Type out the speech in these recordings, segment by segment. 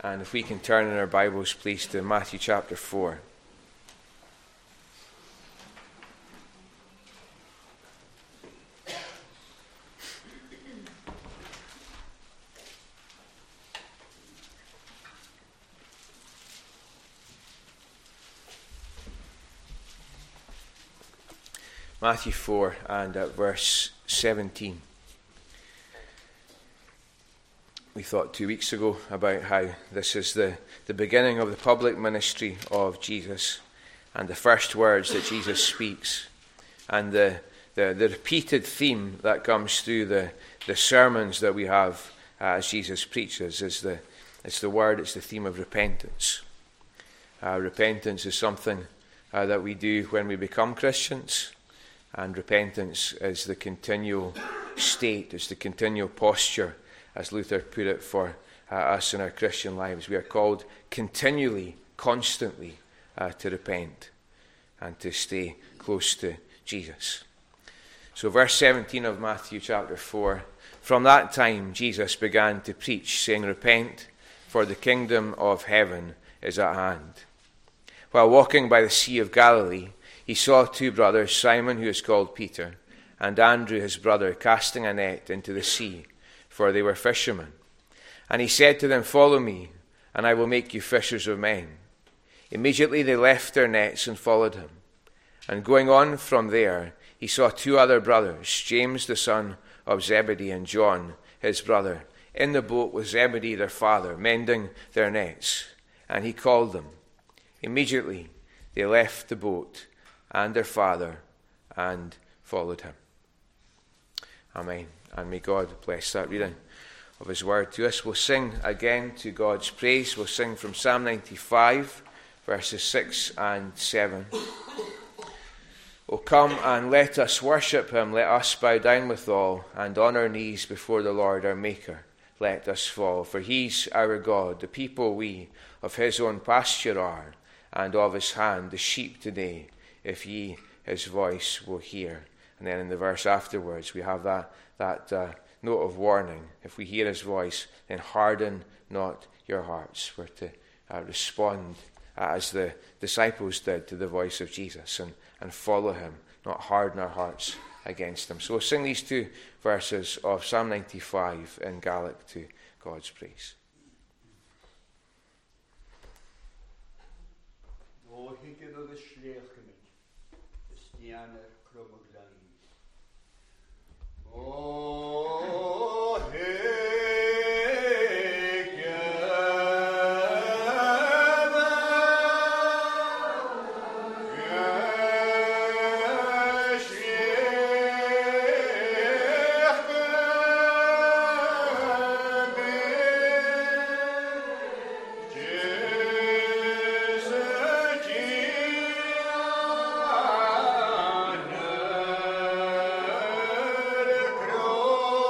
And if we can turn in our Bibles, please, to Matthew chapter 4. Matthew 4 and at verse 17. We thought 2 weeks ago about how this is the beginning of the public ministry of Jesus and the first words that Jesus speaks, and the repeated theme that comes through the sermons that we have as Jesus preaches is the theme of repentance. Repentance is something that we do when we become Christians. And repentance is the continual state, is the continual posture, as Luther put it, for us in our Christian lives. We are called continually, constantly to repent and to stay close to Jesus. So verse 17 of Matthew chapter 4, from that time Jesus began to preach, saying, "Repent, for the kingdom of heaven is at hand." While walking by the Sea of Galilee, he saw two brothers, Simon, who is called Peter, and Andrew his brother, casting a net into the sea, for they were fishermen. And he said to them, "Follow me, and I will make you fishers of men." Immediately they left their nets and followed him. And going on from there, he saw two other brothers, James the son of Zebedee and John his brother, in the boat with Zebedee their father, mending their nets. And he called them. Immediately they left the boat and their father, and followed him. Amen. And may God bless that reading of his word to us. We'll sing again to God's praise. We'll sing from Psalm 95, verses 6 and 7. "O come and let us worship him, let us bow down with all, and on our knees before the Lord our Maker let us fall. For he's our God, the people we of his own pasture are, and of his hand the sheep today, if ye his voice will hear." And then in the verse afterwards, we have that note of warning. If we hear his voice, then harden not your hearts. We're to respond as the disciples did to the voice of Jesus and follow him, not harden our hearts against him. So we'll sing these two verses of Psalm 95 in Gaelic to God's praise. Oh, hey. Oh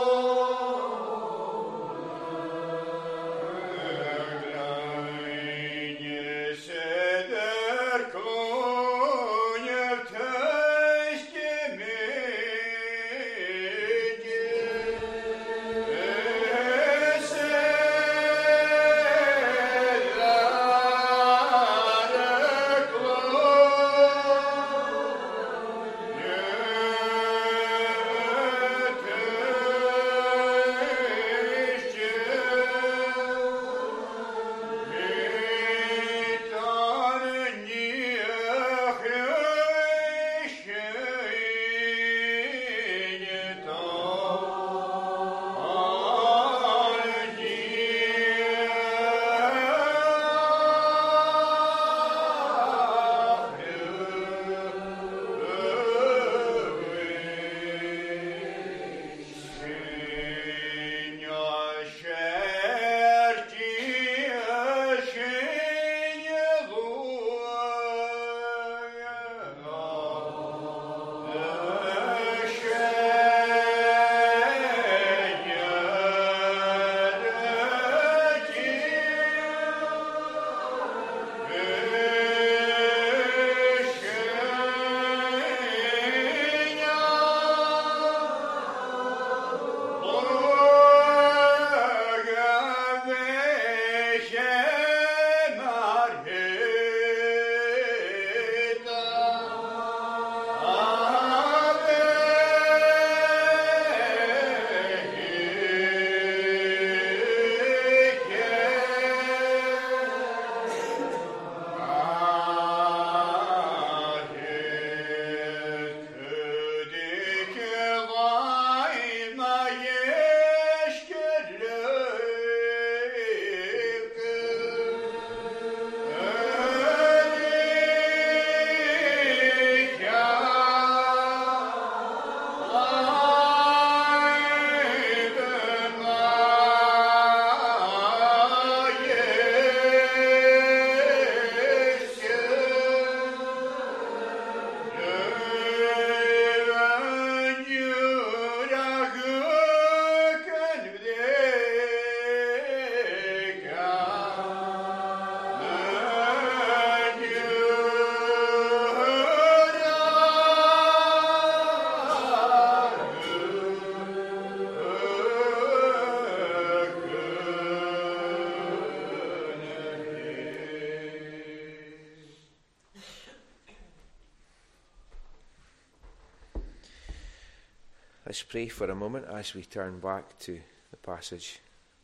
Let's pray for a moment as we turn back to the passage.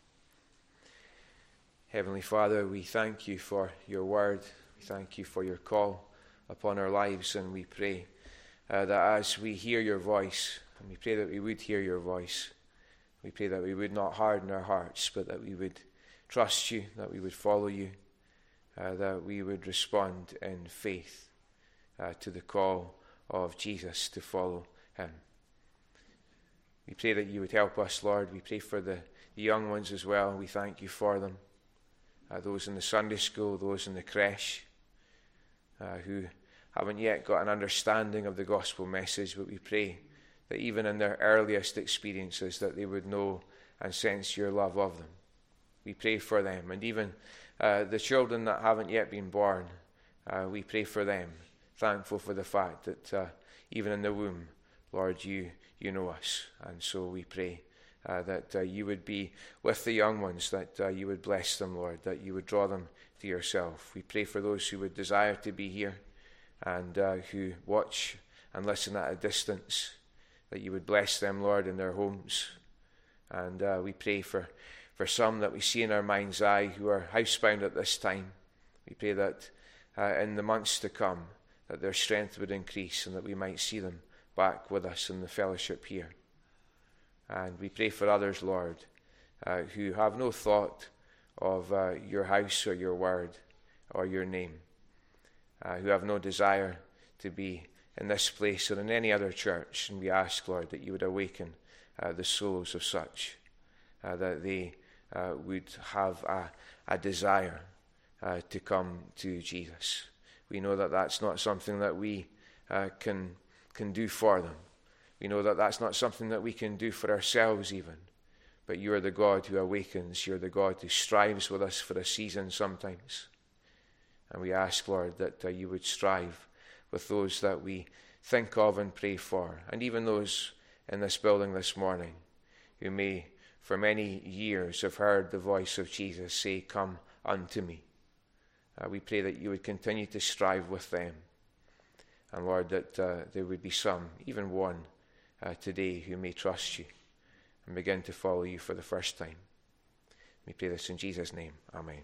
Heavenly Father, we thank you for your word. We thank you for your call upon our lives, and we pray that as we hear your voice, and we pray that we would hear your voice, we pray that we would not harden our hearts, but that we would trust you, that we would follow you, that we would respond in faith to the call of Jesus to follow him. We pray that you would help us, Lord. We pray for the young ones as well. We thank you for them. Those in the Sunday school, those in the creche, who haven't yet got an understanding of the gospel message, but we pray that even in their earliest experiences that they would know and sense your love of them. We pray for them. And even the children that haven't yet been born, we pray for them, thankful for the fact that even in the womb, Lord, you know us. And so we pray that you would be with the young ones, that you would bless them, Lord, that you would draw them to yourself. We pray for those who would desire to be here and who watch and listen at a distance, that you would bless them, Lord, in their homes. And we pray for some that we see in our mind's eye who are housebound at this time. We pray that in the months to come, that their strength would increase and that we might see them back with us in the fellowship here. And we pray for others, Lord, who have no thought of your house or your word or your name, who have no desire to be in this place or in any other church. And we ask, Lord, that you would awaken the souls of such, that they would have a desire to come to Jesus. We know that that's not something that we can do for them. We know that that's not something that we can do for ourselves even. But you are the God who awakens. You're the God who strives with us for a season sometimes. And we ask, Lord, that you would strive with those that we think of and pray for, and even those in this building this morning who may for many years have heard the voice of Jesus say, "Come unto me." We pray that you would continue to strive with them. And Lord, that there would be some, even one today, who may trust you and begin to follow you for the first time. We pray this in Jesus' name. Amen.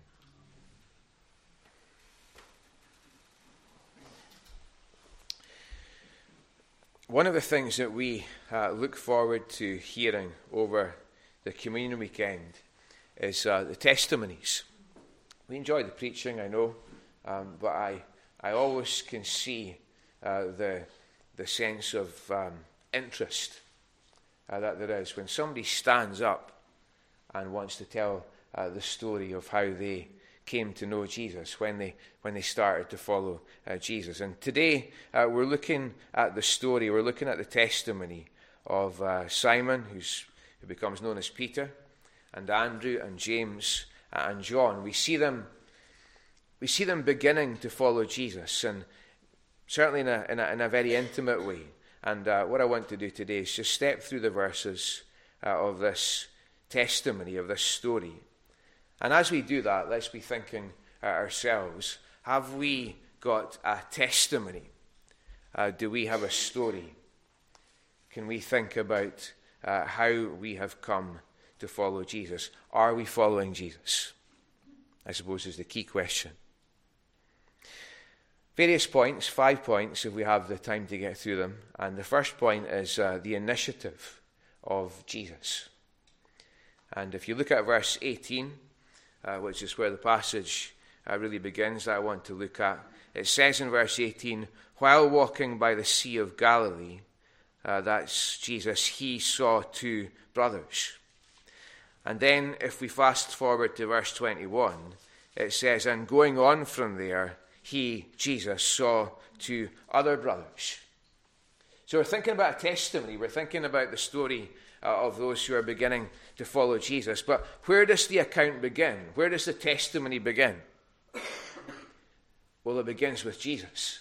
One of the things that we look forward to hearing over the communion weekend is the testimonies. We enjoy the preaching, I know, but I always can see the sense of interest that there is when somebody stands up and wants to tell the story of how they came to know Jesus, when they started to follow Jesus. And today we're looking at the story, we're looking at the testimony of Simon, who becomes known as Peter, and Andrew and James and John. We see them beginning to follow Jesus, and certainly in a very intimate way. And what I want to do today is just step through the verses of this testimony, of this story, And as we do that, let's be thinking ourselves, have we got a testimony? Do we have a story? Can we think about how we have come to follow Jesus? Are we following Jesus? I suppose is the key question. Various points, 5 points if we have the time to get through them. And the first point is the initiative of Jesus. And if you look at verse 18, which is where the passage really begins, that I want to look at, it says in verse 18, while walking by the Sea of Galilee, that's Jesus, he saw two brothers. And then if we fast forward to verse 21, it says, and going on from there, he, Jesus, saw two other brothers. So we're thinking about a testimony. We're thinking about the story of those who are beginning to follow Jesus. But where does the account begin? Where does the testimony begin? Well, it begins with Jesus.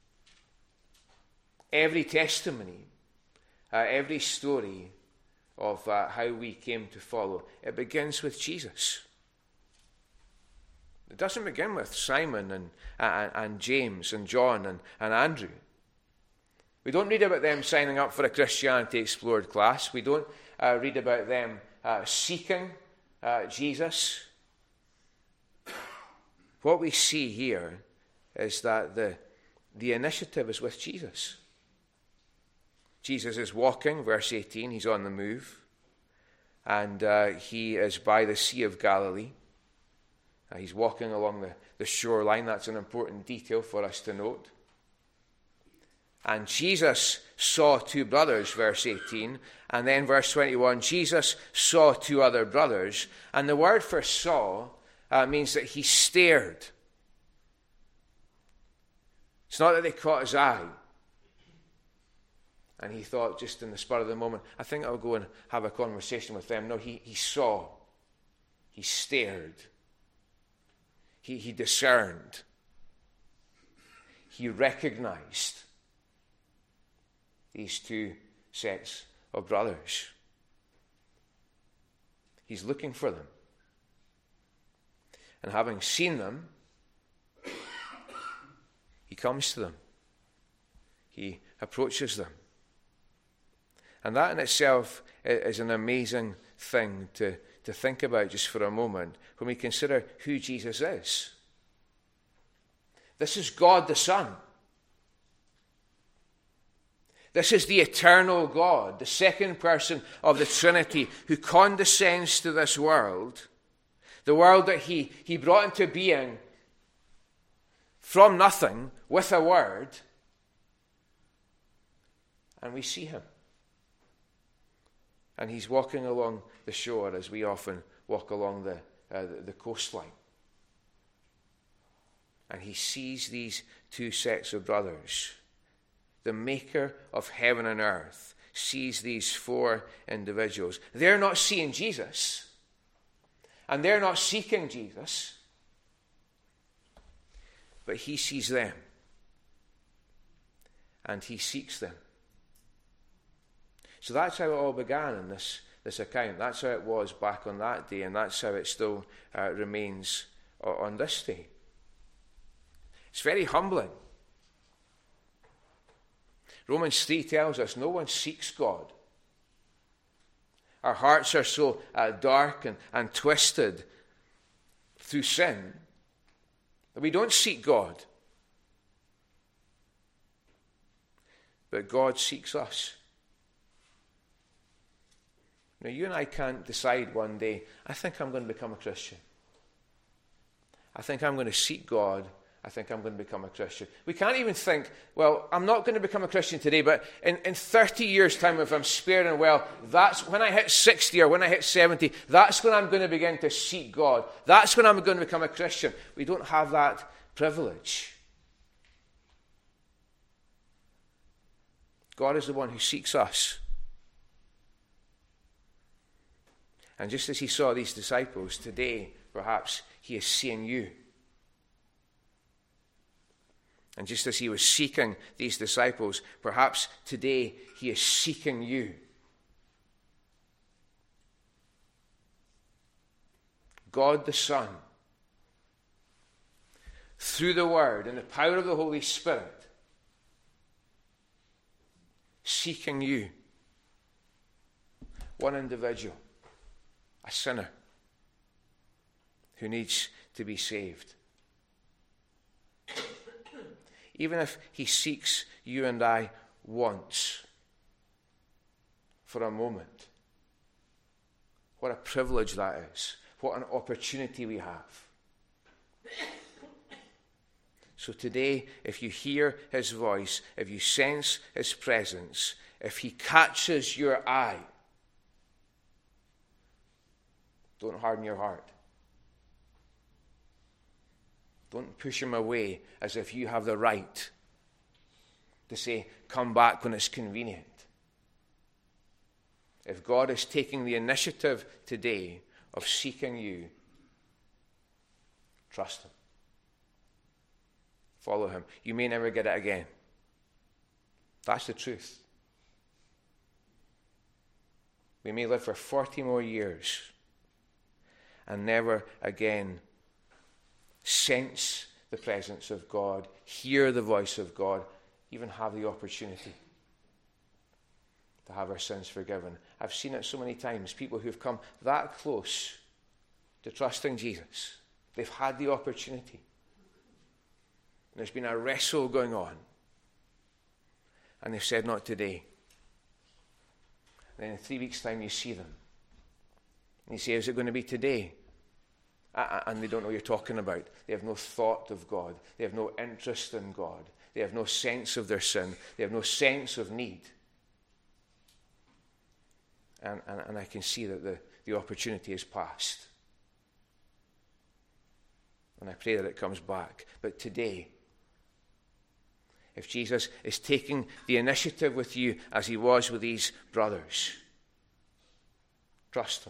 Every testimony, every story of how we came to follow, it begins with Jesus. It doesn't begin with Simon and James and John and Andrew. We don't read about them signing up for a Christianity Explored class. We don't read about them seeking Jesus. What we see here is that the initiative is with Jesus. Jesus is walking, verse 18, he's on the move, and he is by the Sea of Galilee. He's walking along the shoreline. That's an important detail for us to note. And Jesus saw two brothers, verse 18. And then verse 21, Jesus saw two other brothers. And the word for saw means that he stared. It's not that they caught his eye. And he thought just in the spur of the moment, I think I'll go and have a conversation with them. No, he saw. He stared. He discerned. He recognized these two sets of brothers. He's looking for them. And having seen them, he comes to them. He approaches them. And that in itself is an amazing thing to think about just for a moment when we consider who Jesus is. This is God the Son. This is the eternal God, the second person of the Trinity, who condescends to this world, the world that he brought into being from nothing with a word, and we see him. And he's walking along the shore as we often walk along the coastline. And he sees these two sets of brothers. The maker of heaven and earth sees these four individuals. They're not seeing Jesus. And they're not seeking Jesus. But he sees them. And he seeks them. So that's how it all began in this account. That's how it was back on that day, and that's how it still remains on this day. It's very humbling. Romans 3 tells us no one seeks God. Our hearts are so dark and twisted through sin that we don't seek God. But God seeks us. Now, you and I can't decide one day, I think I'm going to become a Christian. I think I'm going to seek God. I think I'm going to become a Christian. We can't even think, well, I'm not going to become a Christian today, but in 30 years' time, if I'm spared and well, that's when I hit 60 or when I hit 70, that's when I'm going to begin to seek God. That's when I'm going to become a Christian. We don't have that privilege. God is the one who seeks us. And just as he saw these disciples, today, perhaps, he is seeing you. And just as he was seeking these disciples, perhaps today he is seeking you. God the Son, through the Word and the power of the Holy Spirit, seeking you, one individual, a sinner who needs to be saved. Even if he seeks you and I once, for a moment, what a privilege that is. What an opportunity we have. So today, if you hear his voice, if you sense his presence, if he catches your eye, don't harden your heart. Don't push him away as if you have the right to say, come back when it's convenient. If God is taking the initiative today of seeking you, trust him. Follow him. You may never get it again. That's the truth. We may live for 40 more years and never again sense the presence of God, hear the voice of God, even have the opportunity to have our sins forgiven. I've seen it so many times. People who've come that close to trusting Jesus, they've had the opportunity. And there's been a wrestle going on. And they've said, not today. And then in 3 weeks' time you see them. And you say, is it going to be today? And they don't know what you're talking about. They have no thought of God. They have no interest in God. They have no sense of their sin. They have no sense of need. And I can see that the opportunity is past. And I pray that it comes back. But today, if Jesus is taking the initiative with you as he was with these brothers, trust him.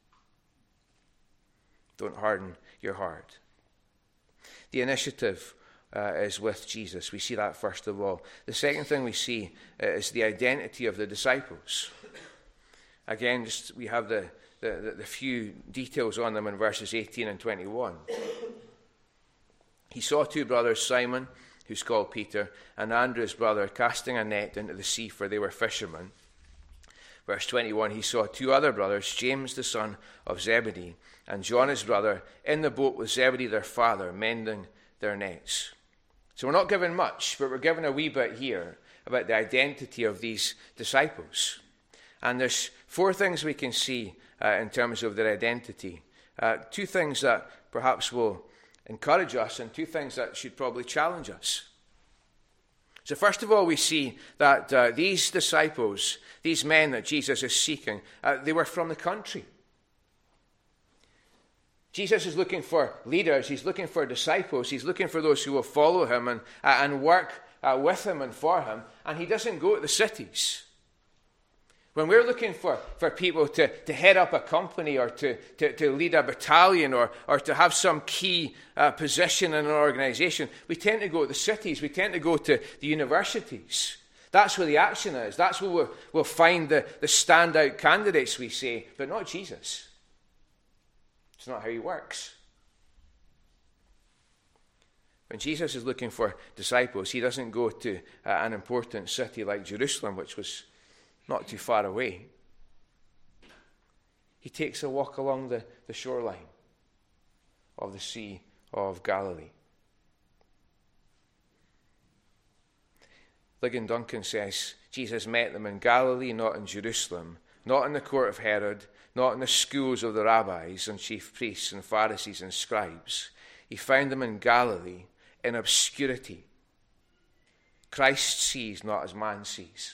Don't harden your heart. The initiative is with Jesus. We see that first of all. The second thing we see is the identity of the disciples. Again, we have the few details on them in verses 18 and 21. He saw two brothers, Simon, who's called Peter, and Andrew his brother, casting a net into the sea, for they were fishermen. Verse 21, he saw two other brothers, James the son of Zebedee, and John his brother, in the boat with Zebedee their father, mending their nets. So we're not given much, but we're given a wee bit here about the identity of these disciples. And there's four things we can see in terms of their identity. Two things that perhaps will encourage us, and two things that should probably challenge us. So first of all, we see that these disciples, these men that Jesus is seeking, they were from the country. Jesus is looking for leaders, he's looking for disciples, he's looking for those who will follow him and work with him and for him, and he doesn't go to the cities. When we're looking for people to head up a company or to lead a battalion or to have some key position in an organization, we tend to go to the cities, we tend to go to the universities. That's where the action is. That's where we'll find the standout candidates, we say, but not Jesus. It's not how he works. When Jesus is looking for disciples, he doesn't go to an important city like Jerusalem, which was not too far away. He takes a walk along the shoreline of the Sea of Galilee. Ligon Duncan says, Jesus met them in Galilee, not in Jerusalem, not in the court of Herod, not in the schools of the rabbis and chief priests and Pharisees and scribes. He found them in Galilee, in obscurity. Christ sees not as man sees.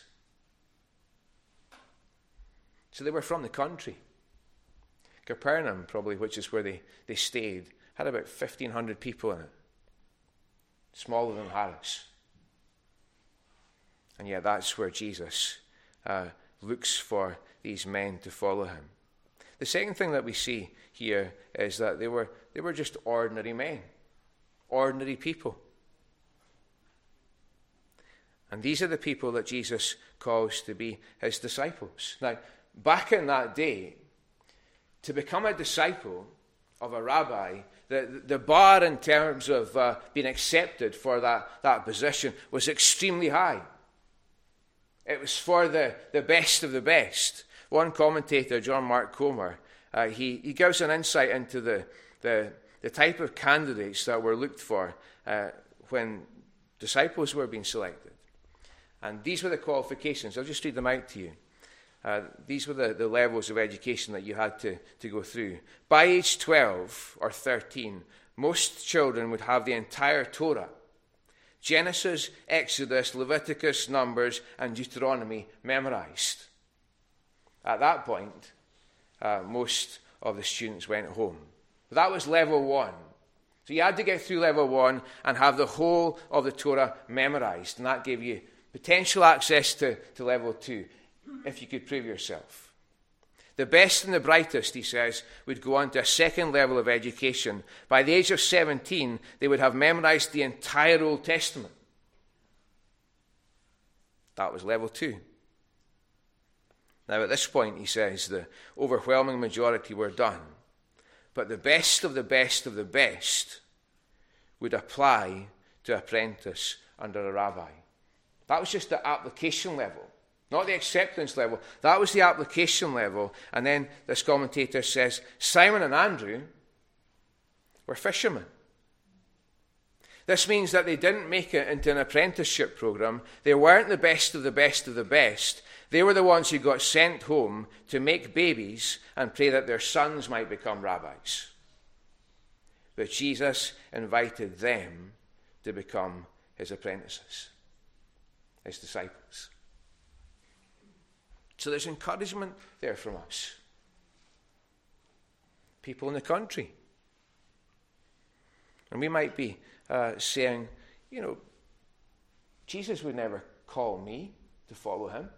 So they were from the country. Capernaum, probably, which is where they stayed, had about 1,500 people in it. Smaller than Harris. And yet that's where Jesus looks for these men to follow him. The second thing that we see here is that they were just ordinary men. Ordinary people. And these are the people that Jesus calls to be his disciples. Now, back in that day, to become a disciple, of a rabbi, the bar in terms of being accepted for that position was extremely high. It was for the best of the best. One commentator, John Mark Comer, he gives an insight into the type of candidates that were looked for when disciples were being selected. And these were the qualifications. I'll just read them out to you. These were the levels of education that you had to go through. By age 12 or 13, most children would have the entire Torah, Genesis, Exodus, Leviticus, Numbers, and Deuteronomy memorized. At that point, most of the students went home. That was level 1. So you had to get through level 1 and have the whole of the Torah memorized. And that gave you potential access to level 2, if you could prove yourself. The best and the brightest, he says, would go on to a second level of education. By the age of 17, they would have memorized the entire Old Testament. That was level 2. Now, at this point, he says, the overwhelming majority were done. But the best of the best of the best would apply to apprentice under a rabbi. That was just the application level, not the acceptance level. That was the application level. And then this commentator says, Simon and Andrew were fishermen. This means that they didn't make it into an apprenticeship program. They weren't the best of the best of the best. They were the ones who got sent home to make babies and pray that their sons might become rabbis. But Jesus invited them to become his apprentices, his disciples. So there's encouragement there from us. People in the country. And we might be saying, Jesus would never call me to follow him.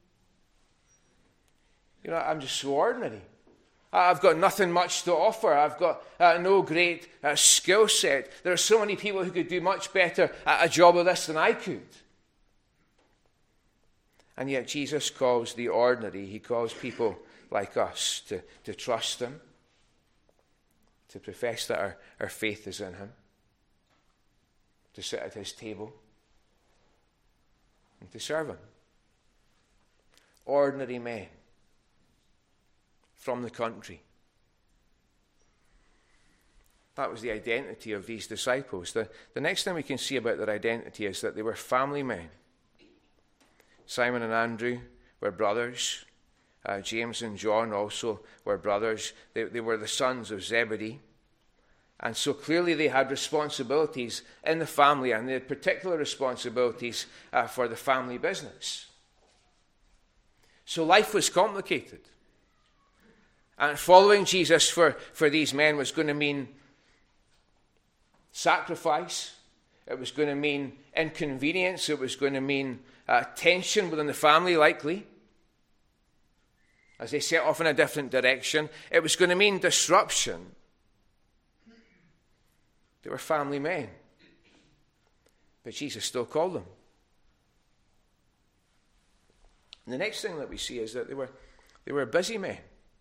I'm just so ordinary. I've got nothing much to offer. I've got no great skill set. There are so many people who could do much better at a job of this than I could. And yet Jesus calls the ordinary. He calls people like us to trust him, to profess that our faith is in him, to sit at his table, and to serve him. Ordinary men from the country. That was the identity of these disciples. The next thing we can see about their identity is that they were family men. Simon and Andrew were brothers. James and John also were brothers. They were the sons of Zebedee. And so clearly they had responsibilities in the family, and they had particular responsibilities for the family business. So life was complicated. And following Jesus for these men was going to mean sacrifice. It was going to mean inconvenience. It was going to mean tension within the family, likely, as they set off in a different direction. It was going to mean disruption. They were family men. But Jesus still called them. And the next thing that we see is that they were busy men.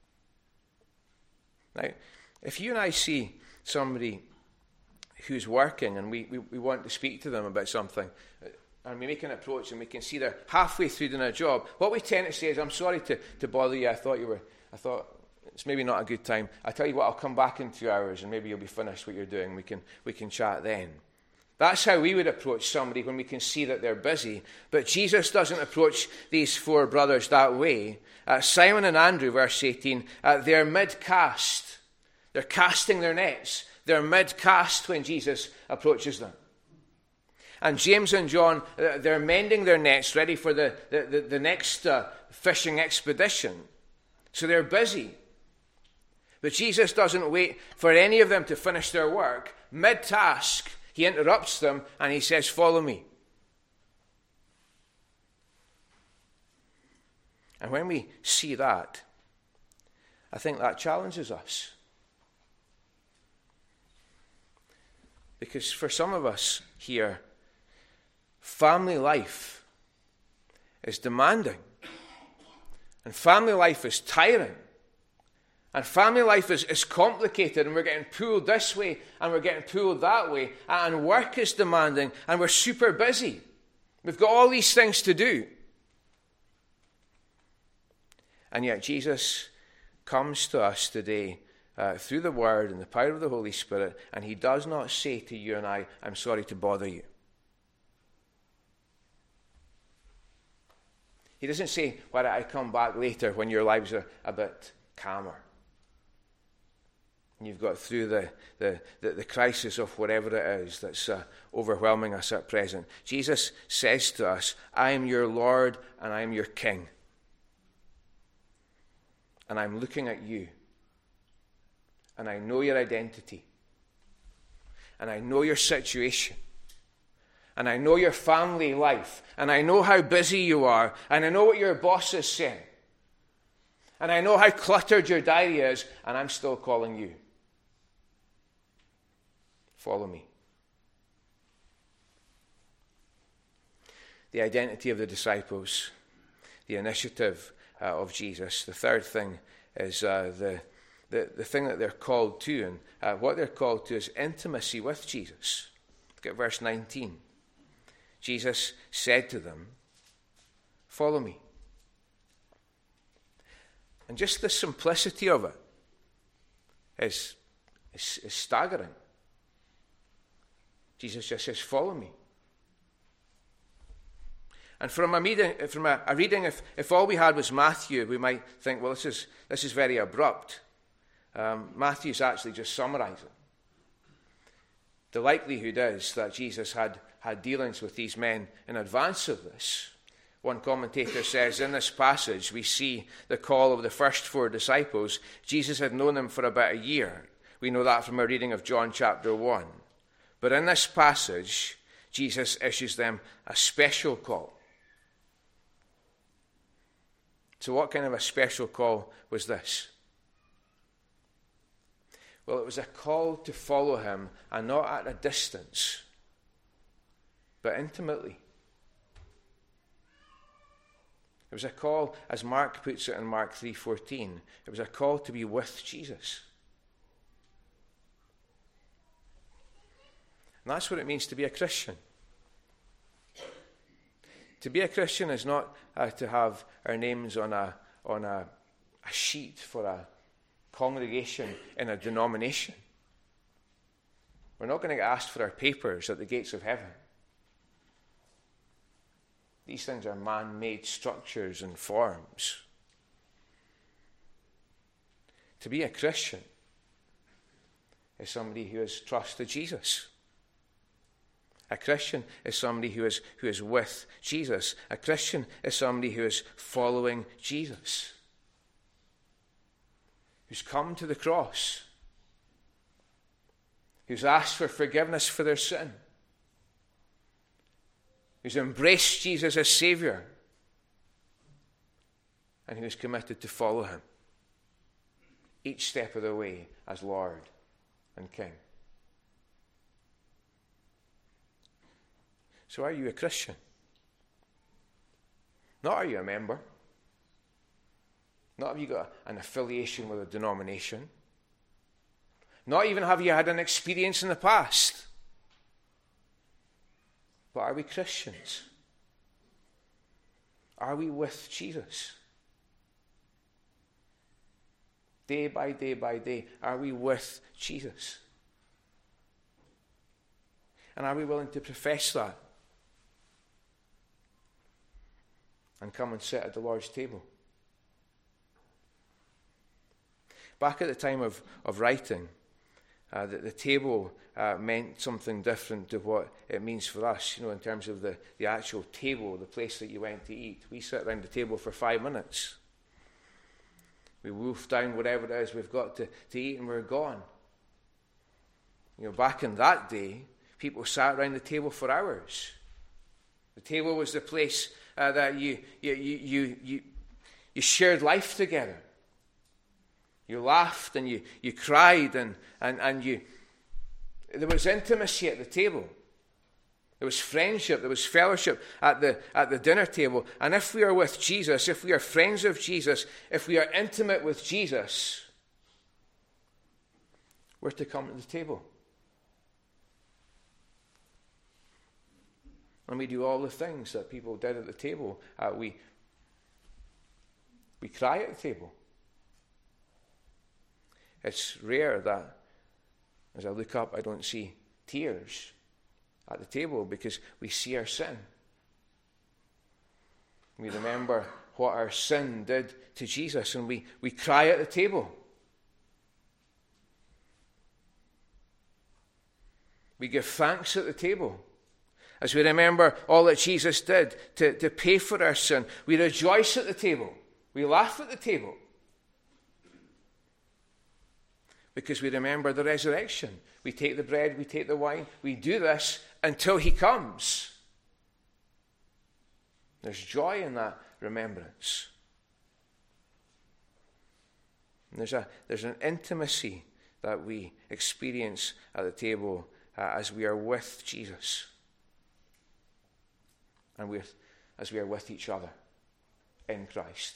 Now, if you and I see somebody who's working and we want to speak to them about something, and we make an approach and we can see they're halfway through doing a job, what we tend to say is, I'm sorry to bother you, I thought it's maybe not a good time. I tell you what, I'll come back in 2 hours and maybe you'll be finished what you're doing. We can chat then. That's how we would approach somebody when we can see that they're busy. But Jesus doesn't approach these 4 brothers that way. Simon and Andrew, verse 18, they're mid-cast. They're casting their nets. They're mid-cast when Jesus approaches them. And James and John, they're mending their nets, ready for the next fishing expedition. So they're busy. But Jesus doesn't wait for any of them to finish their work. Mid-task, he interrupts them and he says, follow me. And when we see that, I think that challenges us. Because for some of us here, family life is demanding. And family life is tiring. And family life is complicated, and we're getting pulled this way and we're getting pulled that way, and work is demanding and we're super busy. We've got all these things to do. And yet Jesus comes to us today through the Word and the power of the Holy Spirit, and he does not say to you and I, I'm sorry to bother you. He doesn't say, why don't I come back later when your lives are a bit calmer? And you've got through the crisis of whatever it is that's overwhelming us at present. Jesus says to us, I am your Lord and I am your King. And I'm looking at you. And I know your identity. And I know your situation. And I know your family life. And I know how busy you are. And I know what your boss is saying. And I know how cluttered your diary is. And I'm still calling you. Follow me. The identity of the disciples. The initiative of Jesus. The third thing is the thing that they're called to. And what they're called to is intimacy with Jesus. Look at verse 19. Jesus said to them, follow me. And just the simplicity of it is staggering. Jesus just says, follow me. And from a reading, if all we had was Matthew, we might think, well, this is very abrupt. Matthew's actually just summarizing. The likelihood is that Jesus had dealings with these men in advance of this. One commentator says, in this passage, we see the call of the first 4 disciples. Jesus had known them for about a year. We know that from a reading of John chapter 1. But in this passage, Jesus issues them a special call. So what kind of a special call was this? Well, it was a call to follow him, and not at a distance, but intimately. It was a call, as Mark puts it in Mark 3:14, it was a call to be with Jesus. And that's what it means to be a Christian. To be a Christian is not to have our names on a sheet for a congregation in a denomination. We're not going to get asked for our papers at the gates of heaven. These things are man-made structures and forms. To be a Christian is somebody who has trusted Jesus. A Christian is somebody who is with Jesus. A Christian is somebody who is following Jesus. Who's come to the cross. Who's asked for forgiveness for their sin. Who's embraced Jesus as Savior. And who's committed to follow him each step of the way as Lord and King. So are you a Christian? Not are you a member? Not have you got an affiliation with a denomination? Not even have you had an experience in the past? But are we Christians? Are we with Jesus? Day by day by day, are we with Jesus? And are we willing to profess that? And come and sit at the Lord's table? Back at the time of writing, the table meant something different to what it means for us, in terms of the actual table, the place that you went to eat. We sit around the table for 5 minutes. We wolf down whatever it is we've got to eat and we're gone. Back in that day, people sat around the table for hours. The table was the place that you shared life together. You laughed and you cried and there was intimacy at the table. There was friendship, there was fellowship at the dinner table. And if we are with Jesus, if we are friends of Jesus, if we are intimate with Jesus, we're to come to the table. And we do all the things that people did at the table. We cry at the table. It's rare that, as I look up, I don't see tears at the table because we see our sin. We remember what our sin did to Jesus, and we cry at the table. We give thanks at the table. As we remember all that Jesus did to pay for our sin, we rejoice at the table. We laugh at the table. Because we remember the resurrection. We take the bread, we take the wine. We do this until he comes. There's joy in that remembrance. And there's an intimacy that we experience at the table as we are with Jesus. And as we are with each other in Christ.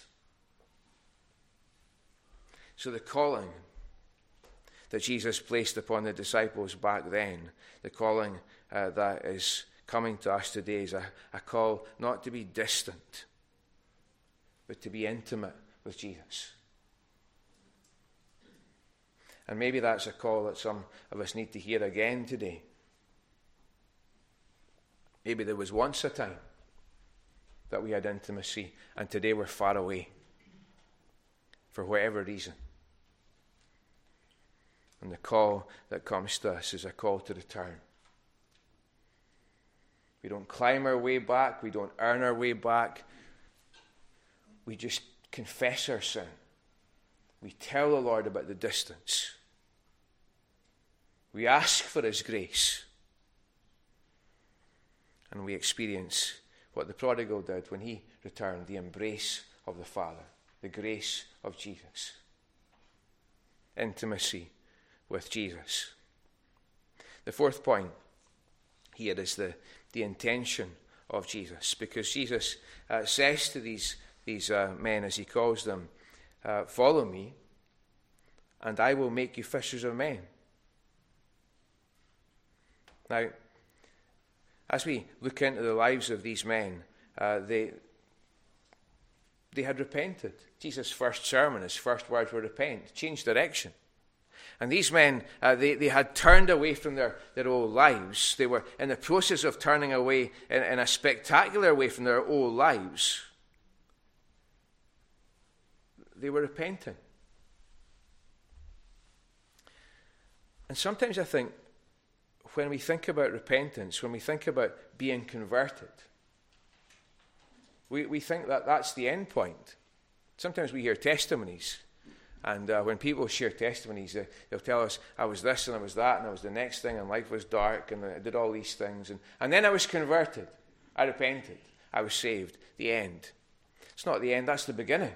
So the calling that Jesus placed upon the disciples back then, the calling that is coming to us today is a call not to be distant, but to be intimate with Jesus. And maybe that's a call that some of us need to hear again today. Maybe there was once a time that we had intimacy, and today we're far away for whatever reason. And the call that comes to us is a call to return. We don't climb our way back. We don't earn our way back. We just confess our sin. We tell the Lord about the distance. We ask for his grace. And we experience what the prodigal did when he returned, the embrace of the Father, the grace of Jesus. Intimacy with Jesus. The fourth point here is the intention of Jesus, because Jesus says to these men, as he calls them, follow me, and I will make you fishers of men. Now, as we look into the lives of these men, they had repented. Jesus' first sermon, his first words were repent, change direction. And these men, they had turned away from their old lives. They were in the process of turning away in a spectacular way from their old lives. They were repenting. And sometimes I think, when we think about repentance, when we think about being converted, we think that that's the end point. Sometimes we hear testimonies, and when people share testimonies, they'll tell us, I was this and I was that, and I was the next thing, and life was dark, and I did all these things, and then I was converted. I repented. I was saved. The end. It's not the end, that's the beginning.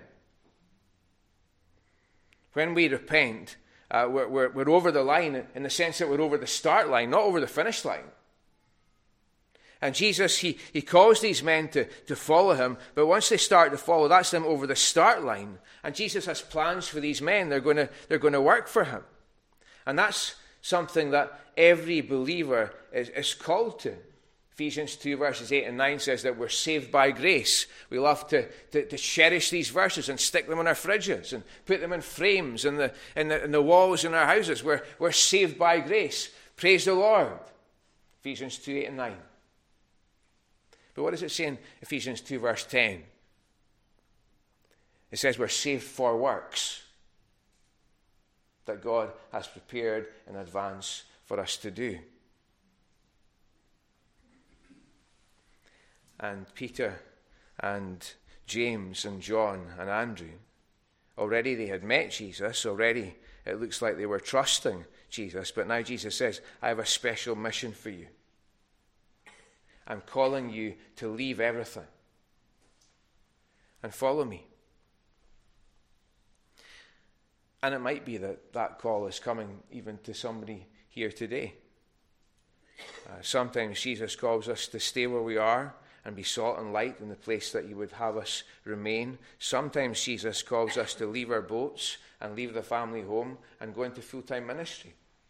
When we repent, we're over the line in the sense that we're over the start line, not over the finish line. And Jesus, he calls these men to follow him, but once they start to follow, that's them over the start line. And Jesus has plans for these men. They're going to work for him. And that's something that every believer is called to. Ephesians 2 verses 8 and 9 says that we're saved by grace. We love to cherish these verses and stick them on our fridges and put them in frames in the walls in our houses. We're saved by grace. Praise the Lord. Ephesians 2, 8 and 9. But what does it say in Ephesians 2 verse 10? It says we're saved for works that God has prepared in advance for us to do. And Peter and James and John and Andrew, already they had met Jesus. Already it looks like they were trusting Jesus. But now Jesus says, I have a special mission for you. I'm calling you to leave everything and follow me. And it might be that call is coming even to somebody here today. Sometimes Jesus calls us to stay where we are and be salt and light in the place that you would have us remain. Sometimes Jesus calls us to leave our boats and leave the family home and go into full-time ministry.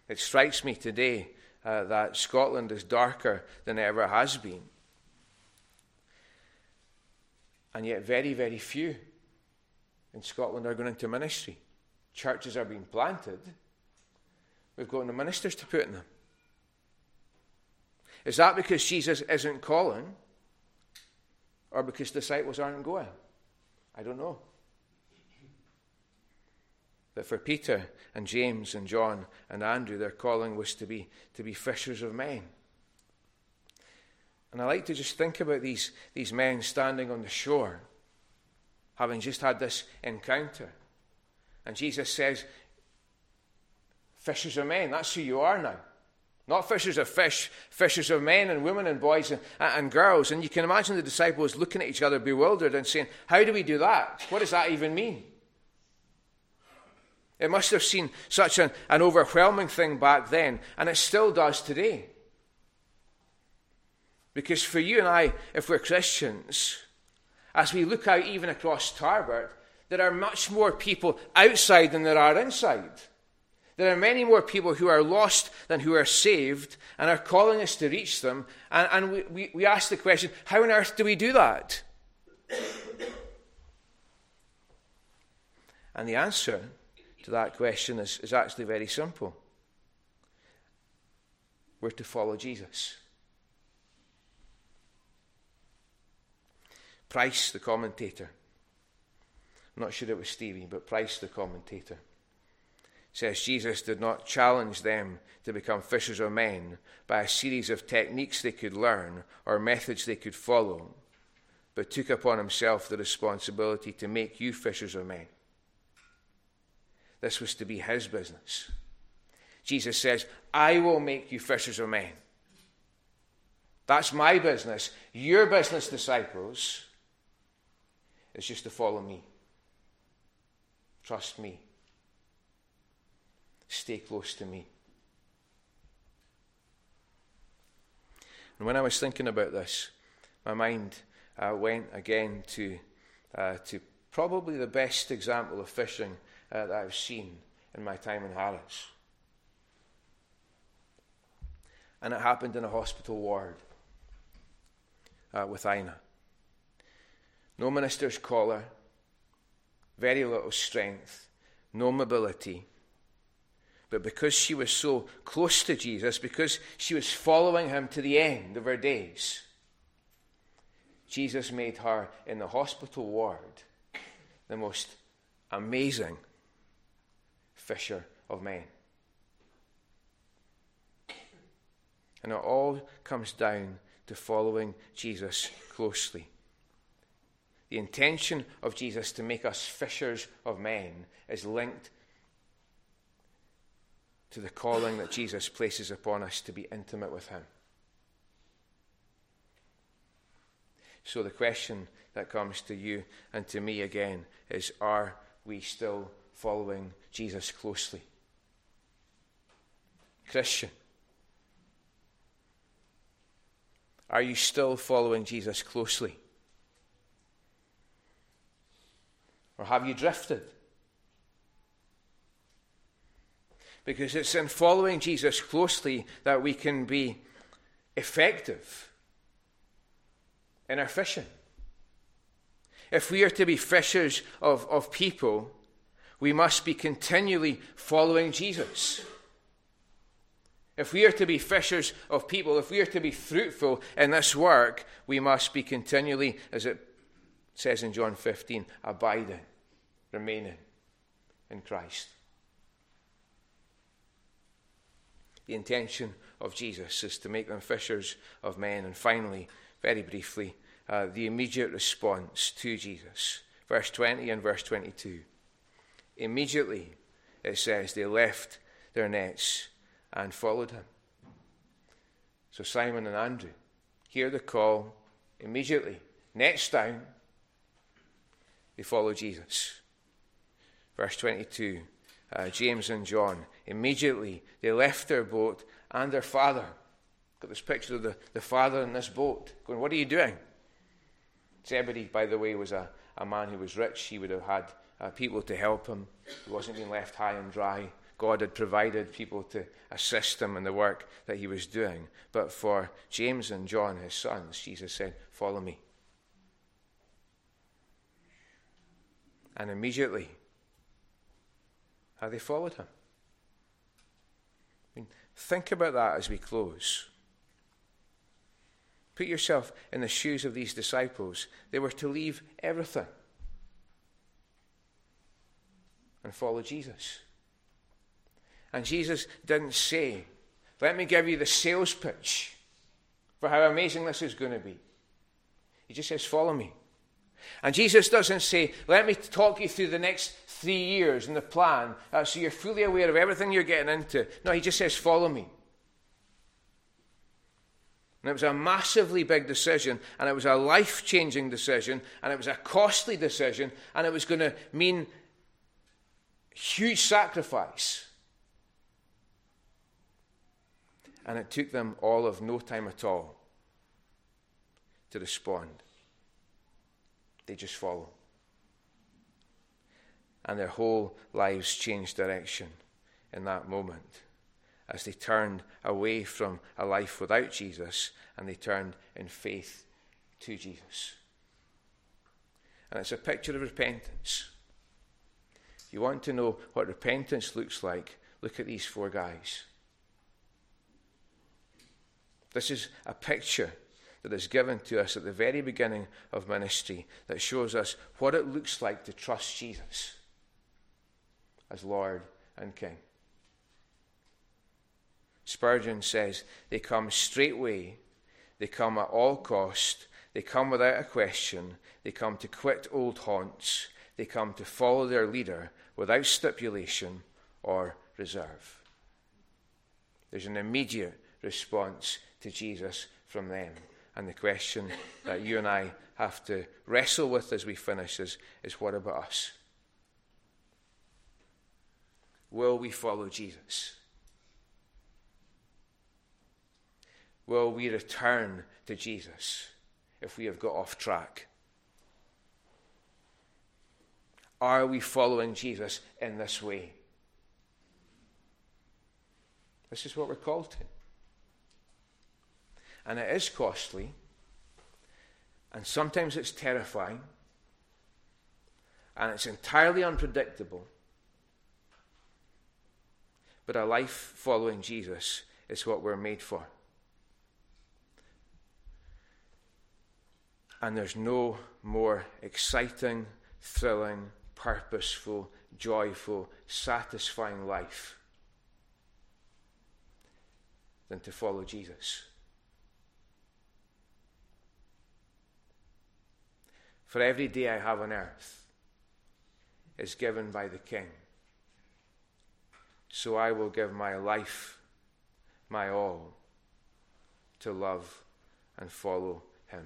It strikes me today that Scotland is darker than it ever has been. And yet very, very few in Scotland are going into ministry. Churches are being planted. We've got no ministers to put in them. Is that because Jesus isn't calling? Or because disciples aren't going? I don't know. But for Peter and James and John and Andrew, their calling was to be fishers of men. And I like to just think about these men standing on the shore, having just had this encounter. And Jesus says, fishers of men, that's who you are now. Not fishers of fish, fishers of men and women and boys and girls. And you can imagine the disciples looking at each other bewildered and saying, how do we do that? What does that even mean? It must have seemed such an overwhelming thing back then, and it still does today. Because for you and I, if we're Christians, as we look out even across Tarbert, there are much more people outside than there are inside. There are many more people who are lost than who are saved, and are calling us to reach them. And we ask the question, how on earth do we do that? And the answer to that question is actually very simple. We're to follow Jesus. Price, the commentator, I'm not sure it was Stevie, but Price, the commentator, says Jesus did not challenge them to become fishers of men by a series of techniques they could learn or methods they could follow, but took upon himself the responsibility to make you fishers of men. This was to be his business. Jesus says, I will make you fishers of men. That's my business. Your business, disciples, is just to follow me. Trust me. Stay close to me. And when I was thinking about this, my mind went again to probably the best example of fishing that I've seen in my time in Harris. And it happened in a hospital ward with Ina. No minister's collar, very little strength, no mobility. But because she was so close to Jesus, because she was following him to the end of her days, Jesus made her, in the hospital ward, the most amazing fisher of men. And it all comes down to following Jesus closely. The intention of Jesus to make us fishers of men is linked to the calling that Jesus places upon us to be intimate with him. So the question that comes to you and to me again is, are we still following Jesus closely? Christian, are you still following Jesus closely? Or have you drifted? Because it's in following Jesus closely that we can be effective in our fishing. If we are to be fishers of people, we must be continually following Jesus. If we are to be fishers of people, if we are to be fruitful in this work, we must be continually, as it says in John 15, abiding, remaining in Christ. The intention of Jesus is to make them fishers of men. And finally, very briefly, the immediate response to Jesus. Verse 20 and verse 22. Immediately, it says, they left their nets and followed him. So Simon and Andrew hear the call immediately. Nets down, they follow Jesus. Verse 22, James and John, immediately they left their boat and their father. Got this picture of the father in this boat going, what are you doing? Zebedee, by the way, was a man who was rich. He would have had people to help him. He wasn't being left high and dry. God had provided people to assist him in the work that he was doing. But for James and John, his sons, Jesus said, "Follow me." And immediately, they followed him. Think about that as we close. Put yourself in the shoes of these disciples. They were to leave everything and follow Jesus. And Jesus didn't say, "Let me give you the sales pitch for how amazing this is going to be." He just says, "Follow me." And Jesus doesn't say, "Let me talk you through the next 3 years and the plan so you're fully aware of everything you're getting into." No, he just says, "Follow me." And it was a massively big decision, and it was a life-changing decision, and it was a costly decision, and it was going to mean huge sacrifice. And it took them all of no time at all to respond. They just follow. And their whole lives changed direction in that moment as they turned away from a life without Jesus and they turned in faith to Jesus. And it's a picture of repentance. If you want to know what repentance looks like, look at these 4 guys. This is a picture that is given to us at the very beginning of ministry that shows us what it looks like to trust Jesus as Lord and King. Spurgeon says, "They come straightway, they come at all cost, they come without a question, they come to quit old haunts, they come to follow their leader without stipulation or reserve." There's an immediate response to Jesus from them. And the question that you and I have to wrestle with as we finish is what about us? Will we follow Jesus? Will we return to Jesus if we have got off track? Are we following Jesus in this way? This is what we're called to. And it is costly, and sometimes it's terrifying, and it's entirely unpredictable. But a life following Jesus is what we're made for. And there's no more exciting, thrilling, purposeful, joyful, satisfying life than to follow Jesus. For every day I have on earth is given by the King. So I will give my life, my all, to love and follow him.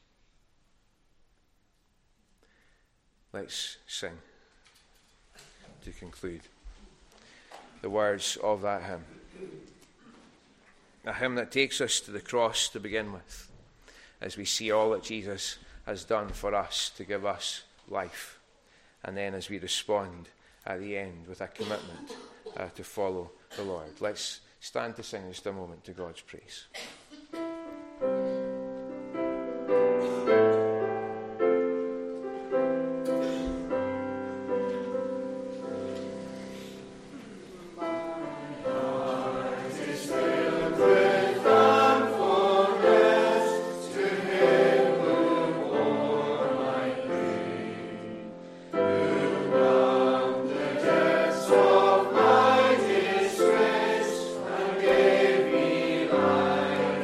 Let's sing to conclude the words of that hymn. A hymn that takes us to the cross to begin with, as we see all that Jesus has done for us to give us life. And then as we respond at the end with a commitment to follow the Lord. Let's stand to sing just a moment to God's praise. Life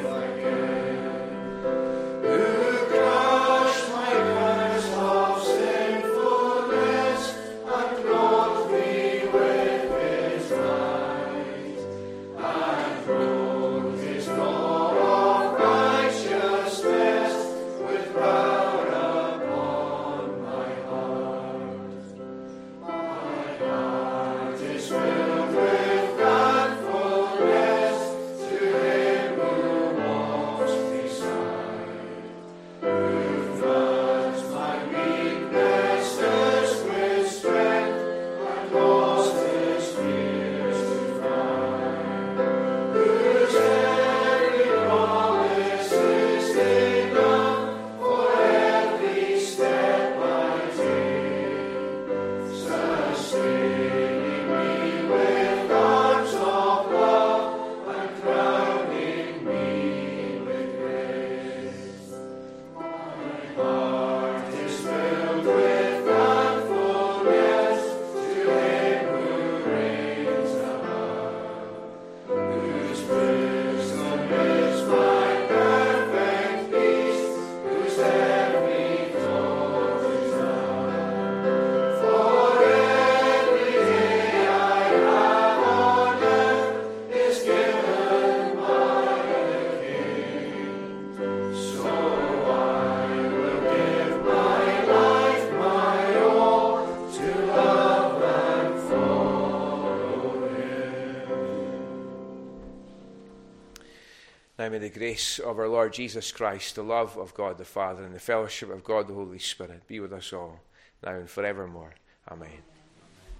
Now may the grace of our Lord Jesus Christ, the love of God the Father, and the fellowship of God the Holy Spirit be with us all, now and forevermore. Amen.